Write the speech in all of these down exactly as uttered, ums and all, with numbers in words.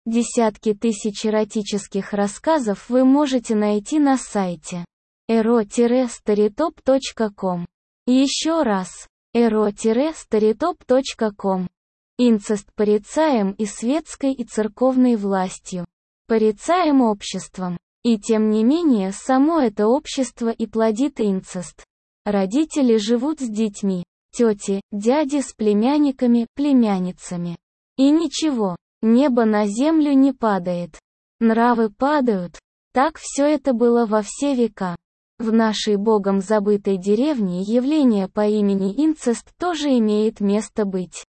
Десятки тысяч эротических рассказов вы можете найти на сайте эро старитоп точка ком. Еще раз. эро старитоп точка ком. Инцест порицаем и светской, и церковной властью. Порицаем обществом. И тем не менее, само это общество и плодит инцест. Родители живут с детьми, тети, дяди с племянниками, племянницами. И ничего, небо на землю не падает. Нравы падают. Так все это было во все века. В нашей богом забытой деревне явление по имени инцест тоже имеет место быть.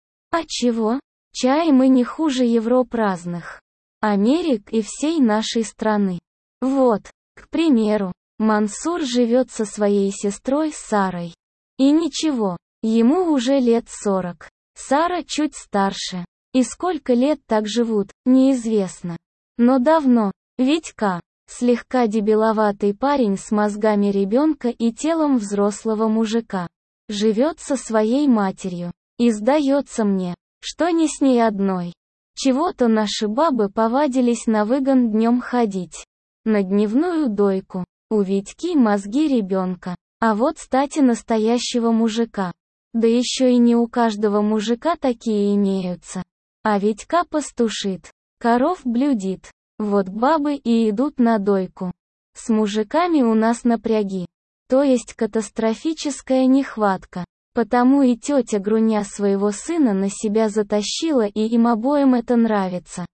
А чего? Чай мы не хуже Европ разных. Америк и всей нашей страны. Вот, к примеру, Мансур живет со своей сестрой Сарой. И ничего, ему уже лет сорок. Сара чуть старше. И сколько лет так живут, неизвестно. Но давно, Витька, слегка дебиловатый парень с мозгами ребенка и телом взрослого мужика, живет со своей матерью. И сдается мне, что не с ней одной. Чего-то наши бабы повадились на выгон днем ходить. На дневную дойку. У Витьки мозги ребенка. А вот стати настоящего мужика. Да еще и не у каждого мужика такие имеются. А Витька пастушит. Коров блюдит. Вот бабы и идут на дойку. С мужиками у нас напряги. То есть катастрофическая нехватка. Потому и тетя Груня своего сына на себя затащила, и им обоим это нравится.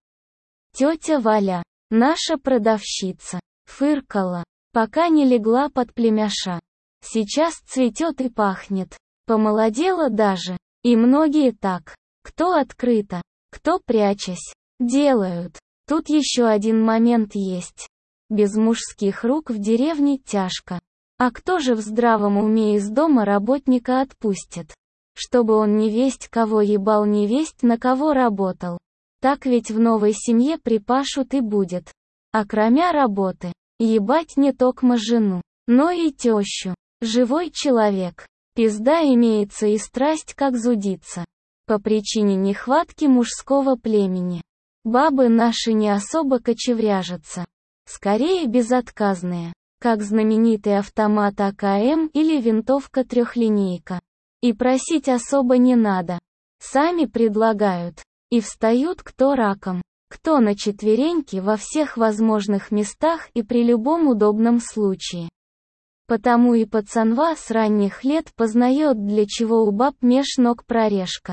Тетя Валя, наша продавщица, фыркала, пока не легла под племяша. Сейчас цветет и пахнет. Помолодела даже. И многие так. Кто открыто, кто прячась, делают. Тут еще один момент есть. Без мужских рук в деревне тяжко. А кто же в здравом уме из дома работника отпустит? Чтобы он невесть кого ебал, невесть на кого работал. Так ведь в новой семье припашут и будет. А кроме работы, ебать не токмо жену, но и тещу. Живой человек. Пизда имеется и страсть как зудится. По причине нехватки мужского племени. Бабы наши не особо кочевряжатся. Скорее безотказные. Как знаменитый автомат А К М или винтовка трехлинейка. И просить особо не надо. Сами предлагают. И встают кто раком, кто на четвереньки во всех возможных местах и при любом удобном случае. Потому и пацанва с ранних лет познает, для чего у баб меж ног прорежка.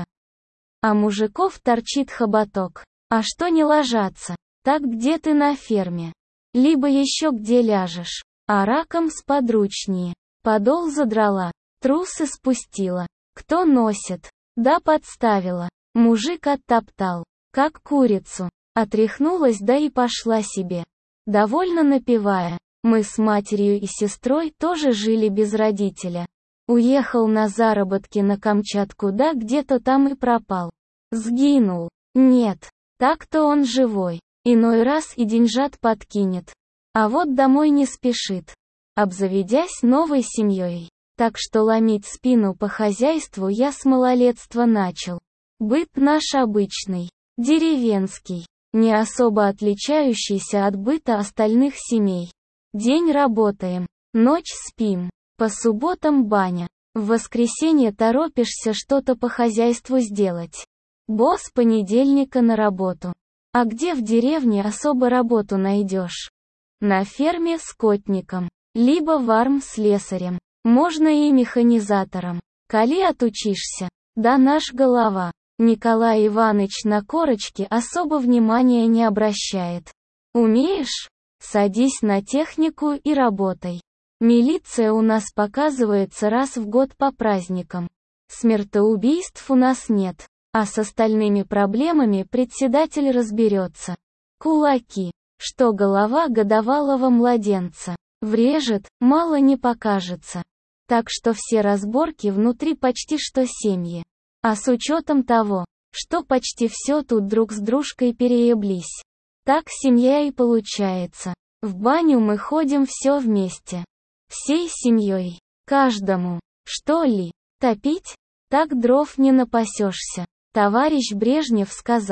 А мужиков торчит хоботок. А что не ложатся? Так где ты на ферме? Либо еще где ляжешь. А раком сподручнее. Подол задрала, трусы спустила. Кто носит? Да подставила. Мужик оттоптал, как курицу. Отряхнулась, да и пошла себе. Довольно напевая. Мы с матерью и сестрой тоже жили без родителя. Уехал на заработки на Камчатку, да где-то там и пропал. Сгинул. Нет, так-то он живой. Иной раз и деньжат подкинет. А вот домой не спешит, обзаведясь новой семьей. Так что ломить спину по хозяйству я с малолетства начал. Быт наш обычный, деревенский, не особо отличающийся от быта остальных семей. День работаем, ночь спим, по субботам баня. В воскресенье торопишься что-то по хозяйству сделать. Босс понедельника на работу. А где в деревне особо работу найдешь? На ферме скотником, либо варм-слесарем, можно и механизатором. Коли отучишься, да наш голова, Николай Иваныч на корочке особо внимания не обращает. Умеешь? Садись на технику и работай. Милиция у нас показывается раз в год по праздникам. Смертоубийств у нас нет, а с остальными проблемами председатель разберется. Кулаки. Что голова годовалого младенца врежет, мало не покажется. Так что все разборки внутри почти что семьи. А с учетом того, что почти все тут друг с дружкой перееблись. Так семья и получается. В баню мы ходим все вместе. Всей семьей. Каждому. Что ли? Топить? Так дров не напасешься. Товарищ Брежнев сказал,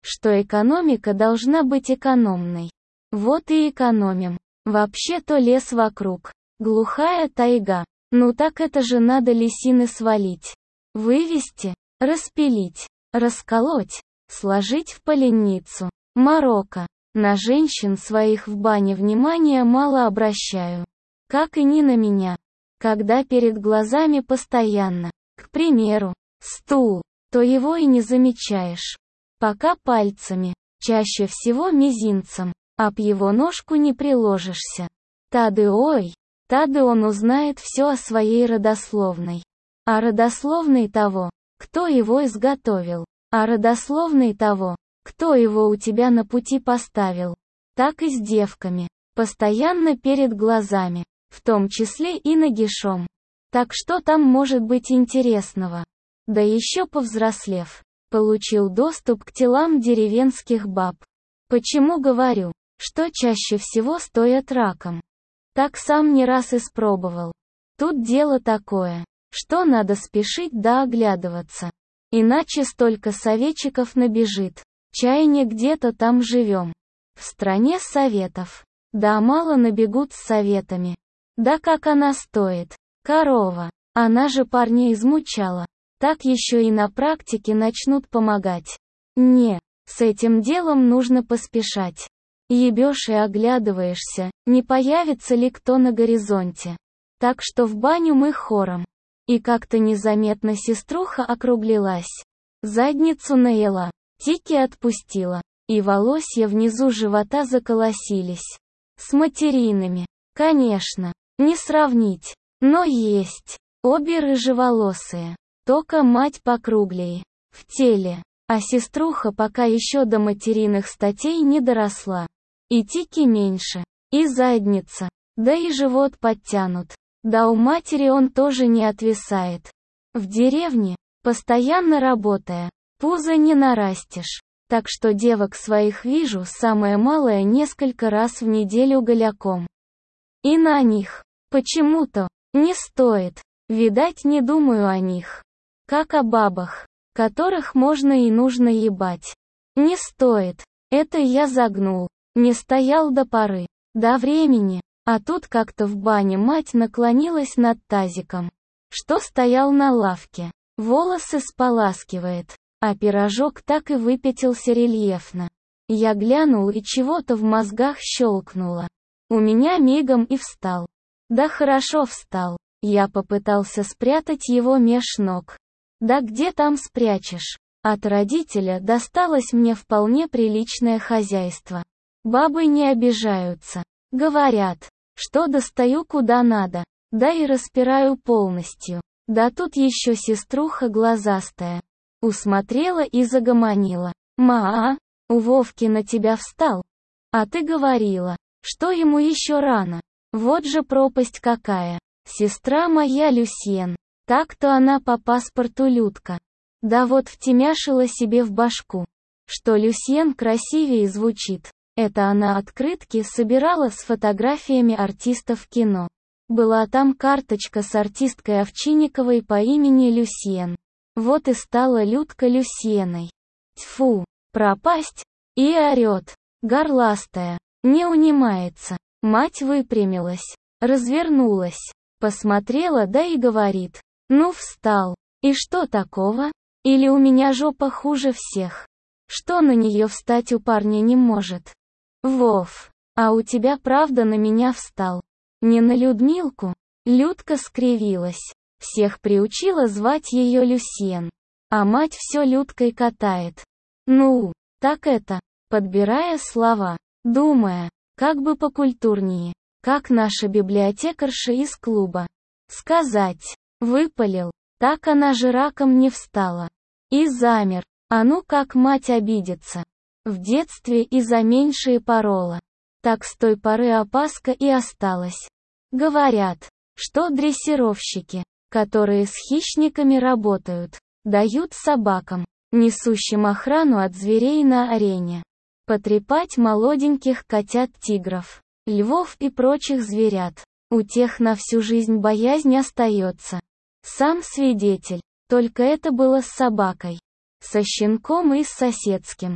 что экономика должна быть экономной. Вот и экономим. Вообще-то лес вокруг. Глухая тайга. Ну так это же надо лисины свалить. Вывести, распилить, расколоть, сложить в поленницу. Марокко. На женщин своих в бане внимания мало обращаю. Как и не на меня. Когда перед глазами постоянно, к примеру, стул, то его и не замечаешь. Пока пальцами, чаще всего мизинцем, об его ножку не приложишься. Тады ой, тады он узнает все о своей родословной. А родословной того, кто его изготовил. А родословной того, кто его у тебя на пути поставил. Так и с девками. Постоянно перед глазами. В том числе и нагишом. Так что там может быть интересного? Да еще повзрослев, получил доступ к телам деревенских баб. Почему говорю, что чаще всего стоят раком? Так сам не раз испробовал. Тут дело такое, что надо спешить да оглядываться. Иначе столько советчиков набежит. Чай не где-то там живем. В стране советов. Да мало набегут с советами. Да как она стоит? Корова. Она же парня измучала. Так еще и на практике начнут помогать. Не, с этим делом нужно поспешать. Ебешь и оглядываешься, не появится ли кто на горизонте. Так что в баню мы хором. И как-то незаметно сеструха округлилась. Задницу наела, тики отпустила, и волосья внизу живота заколосились. С материными. Конечно, не сравнить. Но есть. Обе рыжеволосые. Только мать покруглее. В теле. А сеструха пока еще до материных статей не доросла. И тики меньше. И задница. Да и живот подтянут. Да у матери он тоже не отвисает. В деревне, постоянно работая, пузо не нарастешь. Так что девок своих вижу самое малое несколько раз в неделю голяком. И на них. Почему-то. Не стоит. Видать, не думаю о них. Как о бабах, которых можно и нужно ебать. Не стоит. Это я загнул. Не стоял до поры. До времени. А тут как-то в бане мать наклонилась над тазиком, что стоял на лавке. Волосы споласкивает. А пирожок так и выпятился рельефно. Я глянул и чего-то в мозгах щелкнуло. У меня мигом и встал. Да хорошо встал. Я попытался спрятать его меж ног. Да где там спрячешь? От родителя досталось мне вполне приличное хозяйство. Бабы не обижаются. Говорят, что достаю куда надо. Да и распираю полностью. Да тут еще сеструха глазастая. Усмотрела и загомонила. «Ма, у Вовки на тебя встал. А ты говорила, что ему еще рано. Вот же пропасть какая. Сестра моя Люсьен. Так-то она по паспорту Людка. Да вот втемяшила себе в башку, что Люсьен красивее звучит. Это она открытки собирала с фотографиями артистов кино. Была там карточка с артисткой Овчинниковой по имени Люсьен. Вот и стала Людка Люсьеной. Тьфу, пропасть. И орет. Горластая. Не унимается. Мать выпрямилась. Развернулась. Посмотрела, да и говорит. Ну встал. И что такого? Или у меня жопа хуже всех? Что на нее встать у парня не может? Вов, а у тебя правда на меня встал? Не на Людмилку? Людка скривилась. Всех приучила звать ее Люсьен. А мать все Людкой катает. Ну, так это, подбирая слова, думая, как бы покультурнее, как наша библиотекарша из клуба. Сказать, выпалил, так она же раком не встала. И замер, а ну как мать обидится. В детстве и за меньшие порола. Так с той поры опаска и осталась. Говорят, что дрессировщики, которые с хищниками работают, дают собакам, несущим охрану от зверей на арене, потрепать молоденьких котят-тигров, львов и прочих зверят. У тех на всю жизнь боязнь остается. Сам свидетель, только это было с собакой. Со щенком и с соседским.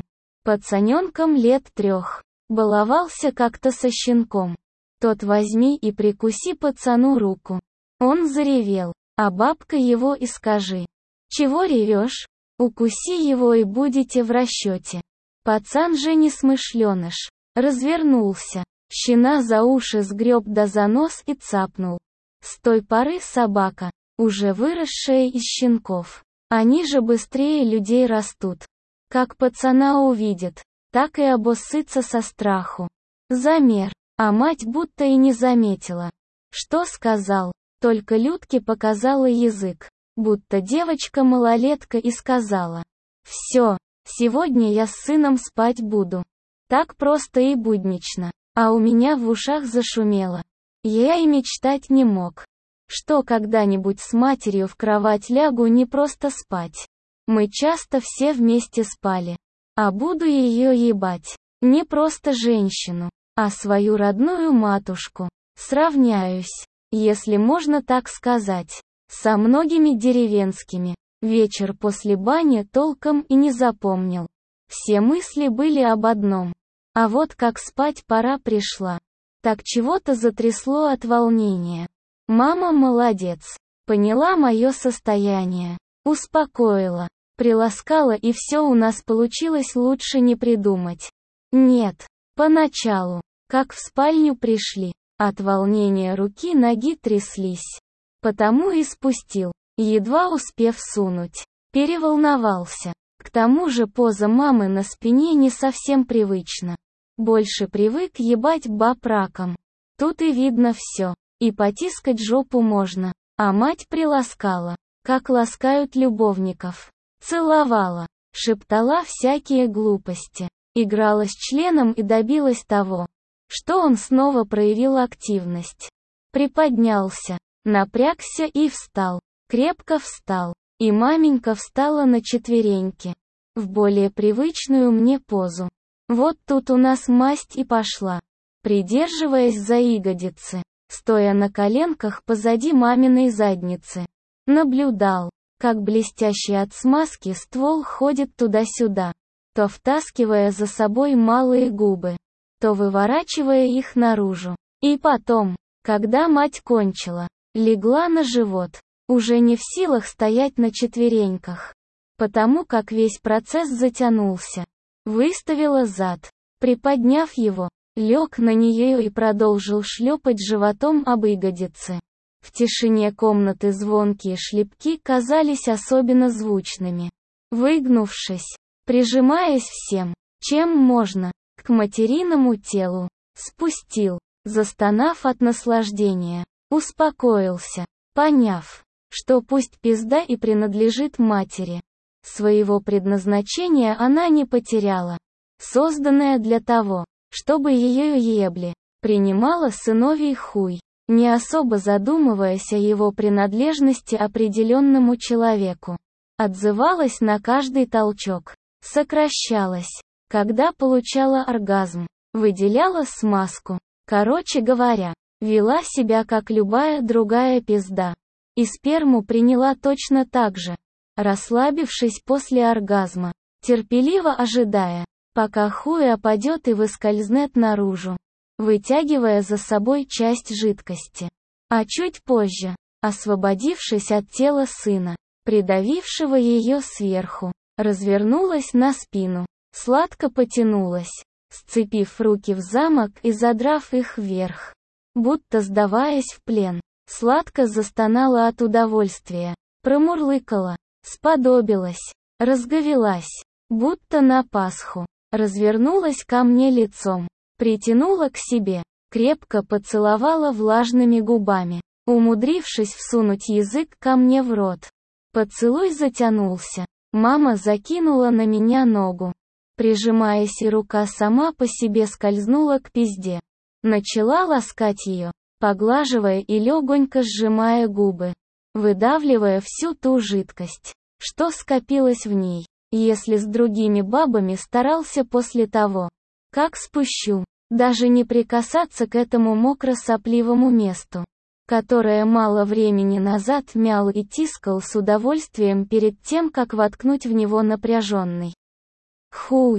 пацаненком лет трех. Баловался как-то со щенком. Тот возьми и прикуси пацану руку. Он заревел, а бабка его и скажи. Чего ревешь? Укуси его и будете в расчете. Пацан же несмышленыш. Развернулся. Щена за уши сгреб да за нос и цапнул. С той поры собака, уже выросшая из щенков. Они же быстрее людей растут. Как пацана увидит, так и обоссытся со страху. Замер, а мать будто и не заметила. Что сказал? Только Людке показала язык, будто девочка-малолетка и сказала. «Все, сегодня я с сыном спать буду». Так просто и буднично, а у меня в ушах зашумело. Я и мечтать не мог, что когда-нибудь с матерью в кровать лягу не просто спать. Мы часто все вместе спали. А буду ее ебать. Не просто женщину, а свою родную матушку. Сравняюсь, если можно так сказать, со многими деревенскими. Вечер после бани толком и не запомнил. Все мысли были об одном. А вот как спать пора пришла. Так чего-то затрясло от волнения. Мама молодец. Поняла мое состояние. Успокоила. Приласкала, и все у нас получилось лучше не придумать. Нет. Поначалу, как в спальню пришли, от волнения руки ноги тряслись. Потому и спустил, едва успев сунуть. Переволновался. К тому же поза мамы на спине не совсем привычна. Больше привык ебать баб раком. Тут и видно все. И потискать жопу можно. А мать приласкала, как ласкают любовников. Целовала, шептала всякие глупости. Играла с членом и добилась того, что он снова проявил активность. Приподнялся, напрягся и встал. Крепко встал. И маменька встала на четвереньки. В более привычную мне позу. Вот тут у нас масть и пошла. Придерживаясь за ягодицы, стоя на коленках позади маминой задницы. Наблюдал, как блестящий от смазки ствол ходит туда-сюда, то втаскивая за собой малые губы, то выворачивая их наружу. И потом, когда мать кончила, легла на живот, уже не в силах стоять на четвереньках, потому как весь процесс затянулся. Выставила зад, приподняв его, лег на нее и продолжил шлепать животом об ягодицы. В тишине комнаты звонкие шлепки казались особенно звучными. Выгнувшись, прижимаясь всем, чем можно, к материному телу, спустил, застонав от наслаждения, успокоился, поняв, что пусть пизда и принадлежит матери. Своего предназначения она не потеряла. Созданная для того, чтобы ее ебли, принимала сыновий хуй, не особо задумываясь о его принадлежности определенному человеку. Отзывалась на каждый толчок, сокращалась, когда получала оргазм, выделяла смазку. Короче говоря, вела себя как любая другая пизда. И сперму приняла точно так же, расслабившись после оргазма, терпеливо ожидая, пока хуй опадет и выскользнет наружу, вытягивая за собой часть жидкости. А чуть позже, освободившись от тела сына, придавившего ее сверху, развернулась на спину, сладко потянулась, сцепив руки в замок и задрав их вверх, будто сдаваясь в плен, сладко застонала от удовольствия, промурлыкала, сподобилась, разговелась, будто на Пасху, развернулась ко мне лицом, притянула к себе, крепко поцеловала влажными губами, умудрившись всунуть язык ко мне в рот. Поцелуй затянулся. Мама закинула на меня ногу, прижимаясь, и рука сама по себе скользнула к пизде. Начала ласкать ее, поглаживая и легонько сжимая губы, выдавливая всю ту жидкость, что скопилось в ней. Если с другими бабами старался после того, как спущу, даже не прикасаться к этому мокро-сопливому месту, которое мало времени назад мял и тискал с удовольствием перед тем, как воткнуть в него напряженный хуй,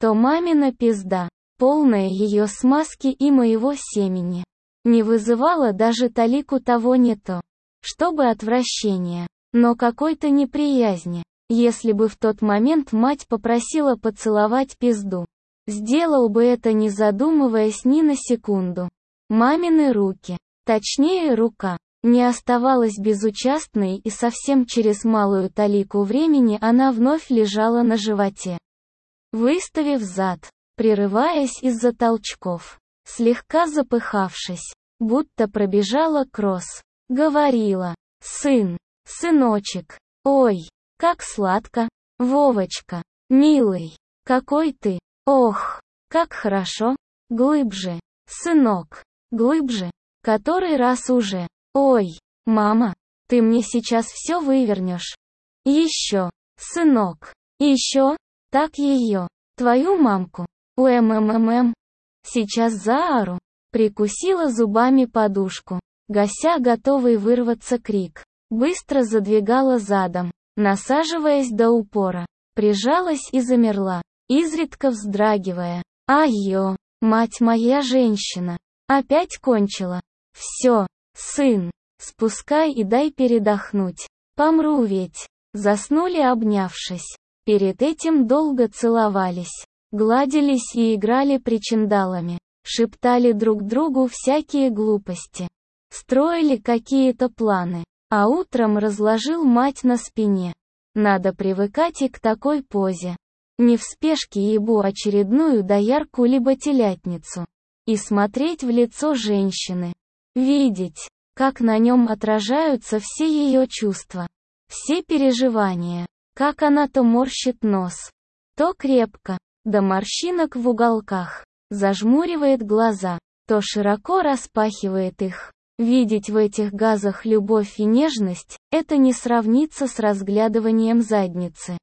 что мамина пизда, полная ее смазки и моего семени, не вызывала даже талику того не то, чтобы отвращения, но какой-то неприязни. Если бы в тот момент мать попросила поцеловать пизду, сделал бы это не задумываясь ни на секунду. Мамины руки, точнее рука, не оставалась безучастной, и совсем через малую талику времени она вновь лежала на животе, выставив зад, прерываясь из-за толчков, слегка запыхавшись, будто пробежала кросс. Говорила: «Сын, сыночек, ой, как сладко, Вовочка, милый, какой ты, ох, как хорошо, глыбже, сынок, глыбже, который раз уже, ой, мама, ты мне сейчас все вывернешь. Еще, сынок, еще, так ее, твою мамку, уэмммм, сейчас заору». Прикусила зубами подушку, гася готовый вырваться крик, быстро задвигала задом, насаживаясь до упора, прижалась и замерла, изредка вздрагивая. «Ай-ё, мать моя женщина, опять кончила. Все, сын, спускай и дай передохнуть, помру ведь». Заснули обнявшись, перед этим долго целовались, гладились и играли причиндалами, шептали друг другу всякие глупости, строили какие-то планы. А утром разложил мать на спине. Надо привыкать и к такой позе. Не в спешке ебу очередную доярку либо телятницу. И смотреть в лицо женщины. Видеть, как на нем отражаются все ее чувства. Все переживания. Как она то морщит нос, то крепко, до морщинок в уголках, зажмуривает глаза, то широко распахивает их. Видеть в этих газах любовь и нежность – это не сравнится с разглядыванием задницы.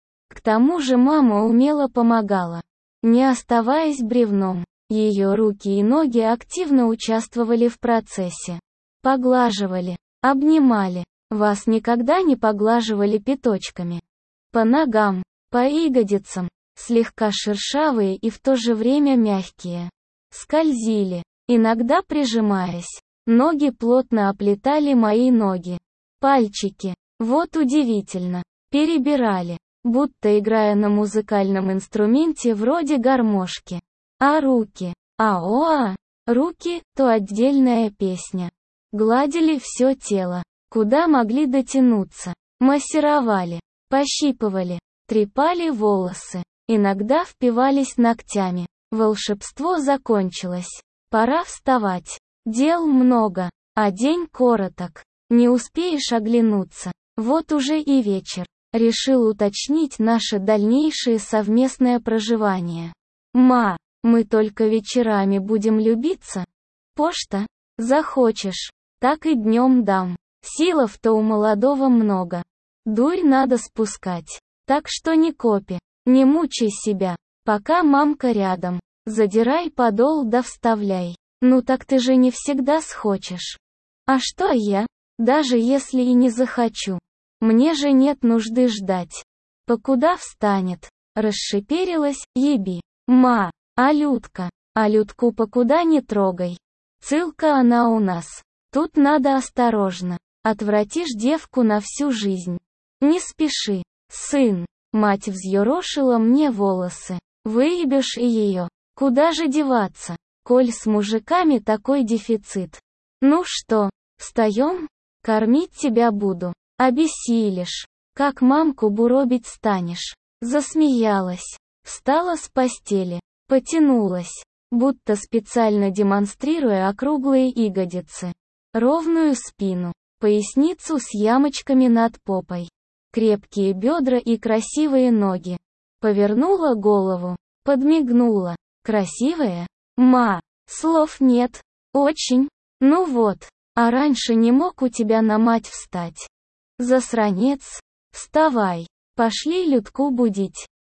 К тому же мама умело помогала, не оставаясь бревном. Ее руки и ноги активно участвовали в процессе. Поглаживали, обнимали. Вас никогда не поглаживали пяточками. По ногам, по ягодицам, слегка шершавые и в то же время мягкие. Скользили, иногда прижимаясь. Ноги плотно оплетали мои ноги. Пальчики, вот удивительно, перебирали, будто играя на музыкальном инструменте вроде гармошки. А руки, аоа, руки, то отдельная песня. Гладили все тело, куда могли дотянуться, массировали, пощипывали, трепали волосы, иногда впивались ногтями. Волшебство закончилось. Пора вставать. Дел много, а день короток. Не успеешь оглянуться. Вот уже и вечер. Решил уточнить наше дальнейшее совместное проживание. Ма, мы только вечерами будем любиться? Пошта? Захочешь, так и днем дам. Силов-то у молодого много. Дурь надо спускать. Так что не копи, не мучай себя, пока мамка рядом. Задирай подол да вставляй. Ну так ты же не всегда схочешь. А что я? Даже если и не захочу. Мне же нет нужды ждать. Покуда встанет? Расшиперилась, еби. Ма, а Людка? А Людку покуда не трогай. Цылка она у нас. Тут надо осторожно. Отвратишь девку на всю жизнь. Не спеши, сын. Мать взъерошила мне волосы. Выебешь и ее. Куда же деваться? Коль с мужиками такой дефицит. Ну что, встаем? Кормить тебя буду. Обессилишь. Как мамку буробить станешь. Засмеялась. Встала с постели. Потянулась. Будто специально демонстрируя округлые ягодицы. Ровную спину. Поясницу с ямочками над попой. Крепкие бедра и красивые ноги. Повернула голову. Подмигнула. Красивая? Ма, слов нет. Очень. Ну вот, а раньше не мог у тебя на мать встать. Засранец. Вставай. Пошли Людку будить.